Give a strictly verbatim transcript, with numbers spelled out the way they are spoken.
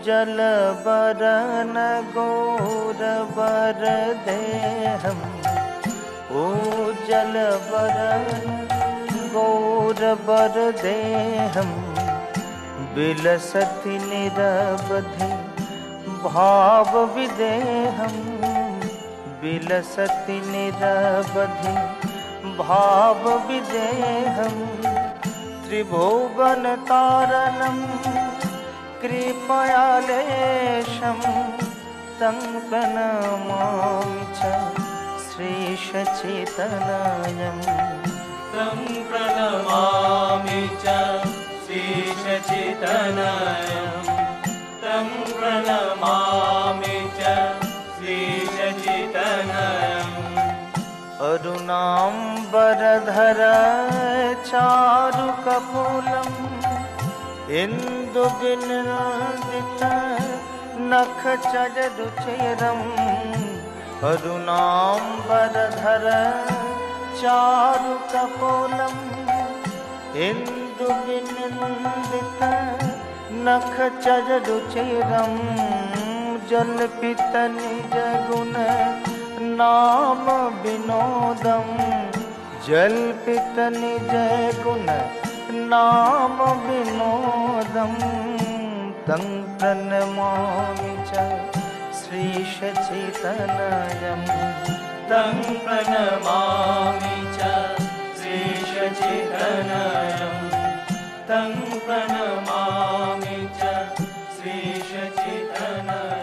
जलबरन गौरवर देहम् जलबरन गौरवर देहम् विलसति निरवधि भाव विदेहम् विलसति निरवधि भाव विदेहम् त्रिभुवन तारणम् कृपयालेशं तं प्रणमामि च श्रीशचेतनायम् तं प्रणमामि च श्रीशचेतनायम् तं प्रणमामि च श्रीशचेतनायम् अरुणाम्बरधर चारुकपोलम् इन्दुविनन्दित नखचररुचिरम् अरुणाम्बरधर चारुकपोलम् इन्दुविनन्दित नखचररुचिरम् जल्पित निजगुण नाम विनोदम् जल्पित निजगुण नाम विनोदम् तं प्रणमामि च श्रीशचेतनायम् तं प्रणमामि च श्रीशचेतनायम् तं प्रणमामि च श्रीशचेतनायम्।